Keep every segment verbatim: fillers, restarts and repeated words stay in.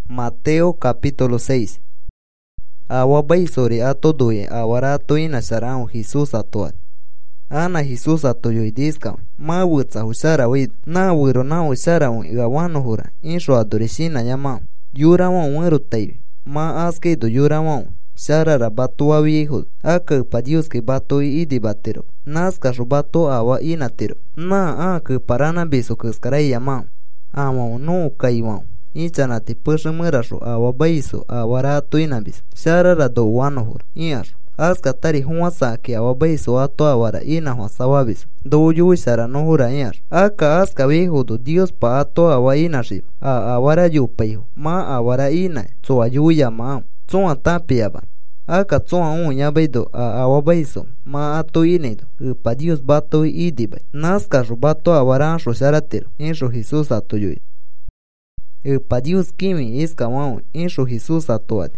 Mateo capítulo seis. Awa baisori ato doye awara ato ina sharao Jesus atoa. Ana Jesus ato yoidiska ma wutsa hushara wid na wiro na hushara un igawano hura insho adorishina yama yura wan wero tai ma aske do yura wan shara rabato wa viejo aka pa Dios que bato idi batero naska rubato awa inatero na aka parana beso kaskarai yama ama no kaiwan ichanati pushumirasho awa baiso awara ato inabis shara rado wano hura iasho aska tari huasa que awa baiso ato awara ina huasawabis do yuishara no hura iasho aka aska viejo do Dios pa ato awa inashib a awara yupaiho ma awara ina tsoa yuya ma tsoa tapiaba aka tsoa unya baido a awa baiso ma ato inedo pa Dios bato idibai naska rubato awara sho sharatero insho Jesus ato yuid pa Dios kimi iska wao insho Jesus atoad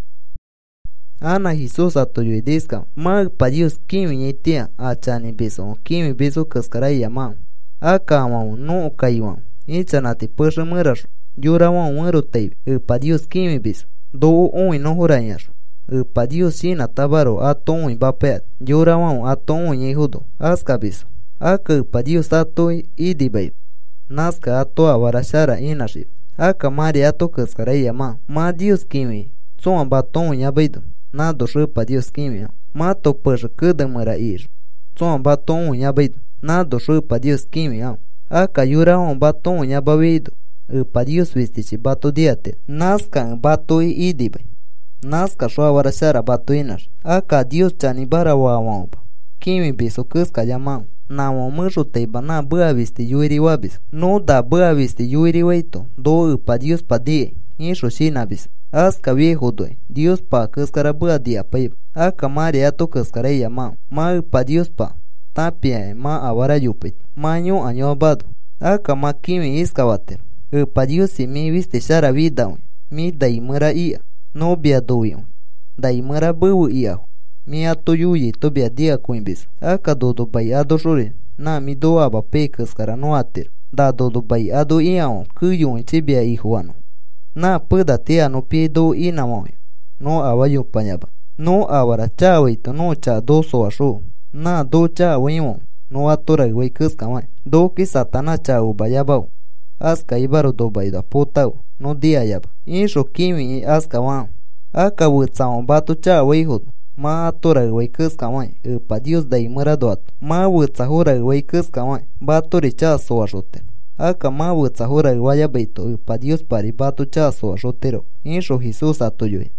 ana Jesus ato yuidiska ma pa Dios kimi itia achani beso kimi beso kaskarai yama aka wao no kaiwan ichanati pushumirasho yura wao wero tai pa Dios kimi beso do oi no huranyasho pa Dios shina tabaro ato oi bapet yura wao ato oi ihudo aska beso aka pa Dios ato idibai naska ato awarashara inashib aka mari ato kaskarai yama ma Dios kimi tsoa baton yabaido na do pa Dios kimi ma to push kudamara ir tsoa baton yabaido na do pa Dios kimi aka yura on baton yabavido pa Dios vistichi bato diate naska bato idibai naska shwa warashara bato inash aka Dios chani bara wawamba kimi beso kaska yama na wa musho te bana bua visti yuiri wabis no da bua visti yuiri waito do pa Dios pa die insho shinabis aska viejo doy Dios pa kaskara bua dia paib aka mari ato kaskara yama ma pa Dios pa tapia ma awara yupit ma nyo año abado aka ma kimi iskawater pa Dios si mi viste shara vida mi daimara ia no bia doyo daimara bu ia mi ato yuyi to bia dia kuimbis aka dodo bai ado shore na mi do aba pe kaskara no ater da dodo bai ado iao kuyo inche bia ihuano na puda tia no pie do ina mo no awayo panyaba no awara chawe to no cha do so asho na do cha wimo no atora we kaska ma do ki satana cha u bayaba aska ibaro do baida potao no dia yaba insho kimi aska wa aka wutsa bato cha we hod ma atora we kaska ma pa Dios dai maradot ma wutsa hora we kaska ma bato richa so ashote aka ma wutsa hora waya beito pa Dios pari bato cha so ashotero insho Jesus atoyoy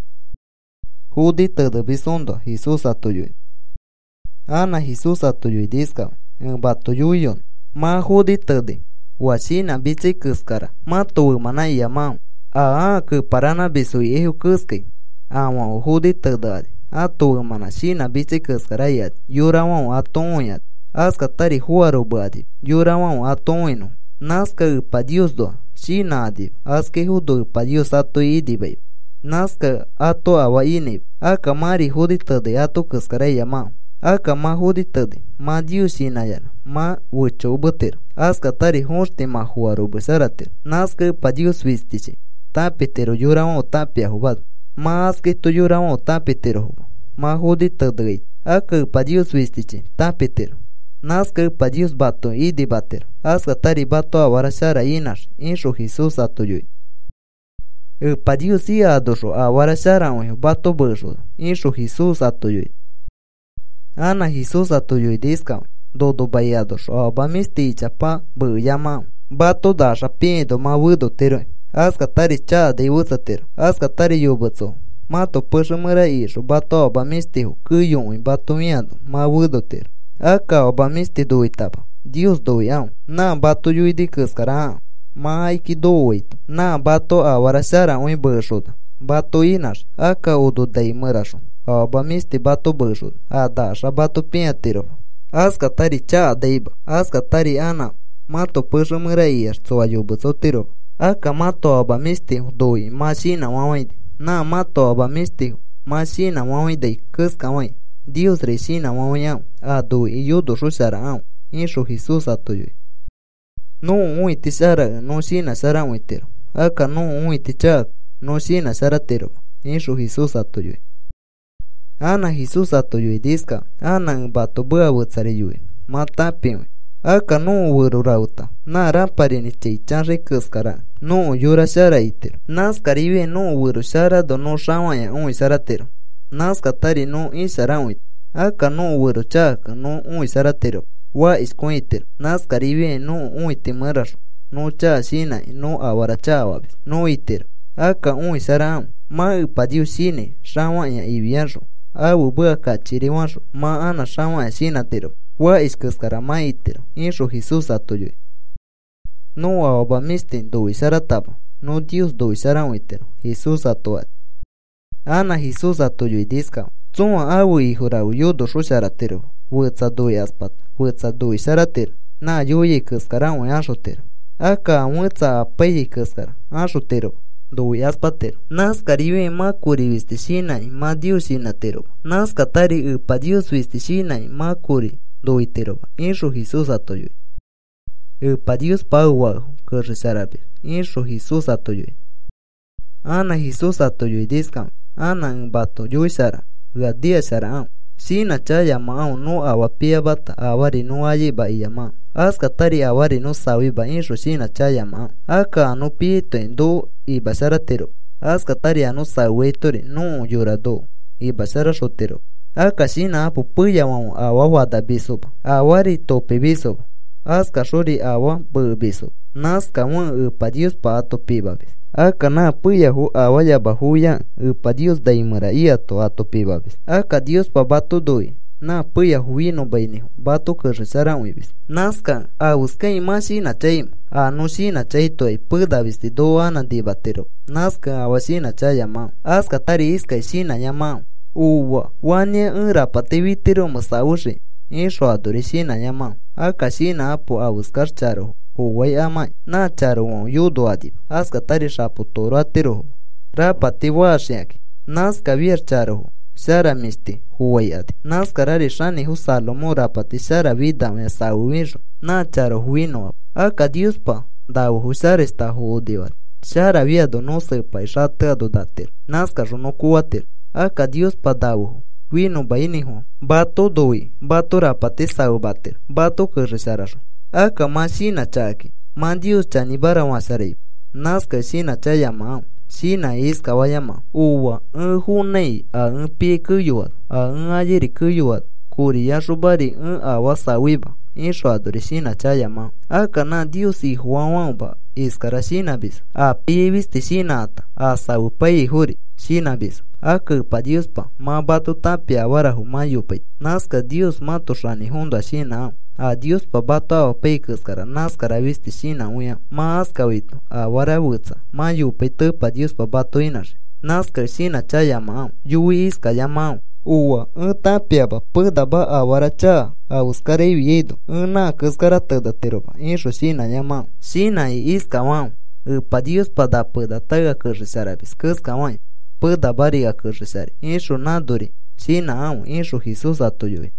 hudi todo bisondo Jesus atoyoy ana Jesus atoyoy diska bato yuyon ma hudi tode washina bichi kaskara ma to mana yama a a ke parana bisu ehu kaske ama hudi tode ato mana shina bichi kaskara yat yurawa atonya aska tari huaro badi yurawa atoino naska pa Dios do shina adi aske hudo pa Dios ato idibai naska ato awa ine aka mari hudita de ato kaskara yama aka ma hudita de ma Dios shina yana ma wucho buter aska tari hoste ma huaro busarater naska pa Dios vistiche tapetero yuramo tapia hubad ma aske to yuramo tapetero ma hudita de aka pa Dios vistiche tapetero naska pa Dios bato idi bater aska tari bato awarashara inash insho Jesus atoyoy pa Dios ia adosho awarashara un bato bosho insho Jesus atoyoy ana Jesus atoyoy diska dodo bayadosho abamisti chapa bu yama bato dasha piendo ma wudo tero aska tari cha de usatero aska tari yobotso mato pushumara isho bato abamisti kuyon bato miado ma wudo tero aka obamisti do itaba Dios do yao na bato yuidi kaskara ma aiki do oito na bato awarashara un bashod bato inash aka odo dai marasho obamisti bato bashod adasha bato piatero aska tari cha daiba aska tari ana mato pushumara ias tsoayo botero aka mato obamisti doi mashina wawaide na mato obamisti mashina wawaide kaskawai Dios reshina wawaya ado iyodo shoshara insho Jesus atoyoy no uiti shara no shina shara witero aka no uiti chak no shina sharatero inshu Jesus atoyo ana Jesus atoyo diska ana bato bua wutsare yue mata piwe aka no wuru rauta na rapari ni chichanre kuskara no yura shara itir nas karibe no wuru shara do no shawaya un sharatero nas katari no ishara un aka no wuru chaka no un sharatero wa iskuitir nas karibe no un timara no cha shina no awara chawa no itir aka un shara ma upadiu shine shawaya ibianro awu bua kachiriwanro ma ana shawaya shina tero wa iskuskara ma itero insho Jesus atoyo no awaba mistin do isarataba no Dios do isaran itero Jesus atoa ana Jesus atoyo diska tsoa awu ihura yodo shosharatero wutsa do aspat wutsa do isaratero na yoye kuskara wa ashotero aka wutsa apai kuskara ashotero do aspatero nas karibe ma kuri vistishina ma Dios sinatero nas katari upa Dios vistishina ma kuri do itero insho Jesus atoyo upa Dios pauwa kursarabe insho Jesus atoyo ana Jesus atoyo diska ana bato yoisara gadia sara sina chaya ma no awapia bata awari no aye ba iyama aska tari awari no sawi ba insho sina chaya ma aka no pito endo y basaratero aska tari no sawe tore no yorado y basara sotero aka sina apu puya wa awa da biso awari tope biso aska shori awa bu biso naska wa upa Dios pa to pibabes aka na puya hu awaya bahuya upa Dios daimara ia to ato pibabes aka Dios pa bato doi na puya huino baine bato kursara uibis naska a uska imashi na chaim a no shi na chai toy puda visti do ana dibatero naska awashi na chayama aska tari iska shina yama uwa wanie unra patevitero masaushi insho adore shina yama aka shina apo a uskar charo huwai ama na charo yudo adib aska tari shapo toro atero rapati washiaki naska vier charo shara misti huwai adi naska rari shani hu salomo rapati shara vida me sauwisho na charo huino aka Dios pa dawo husar esta hudivat shara viado no sepa ishate ado dater naska rono kuater aka Dios pa dawo wino bainiho bato doi bato rapati sau bater bato kursarasho aka mashina chaki man Dios chani bara wasarei naska shina chayama shina iska wayama uwa un hunei a un pie kuyuat a un ayeri kuyuat kuriya shubari un awasa wiba insho adore shina chayama aka na Dios y huawamba iskara shina bis a pie viste shina ata a saupai huri shina bis aka pa Dios pa ma bato tapia wara humayupai naska Dios mato shani hunda shina a Dios pa bato a peiskara naskara viste shina uya ma aska wito a wara wutsa ma yupai pa Dios pa bato inash naska shina chayama yui iska yama uwa un tapia ba puda ba a wara cha a uskare viedo una kuskara tada teroba insho shina yama shina i iska wan pa Dios pa da puda taga kursara bis kuska wan puda bariga kursari insho naduri shina am insho Jesus atoyo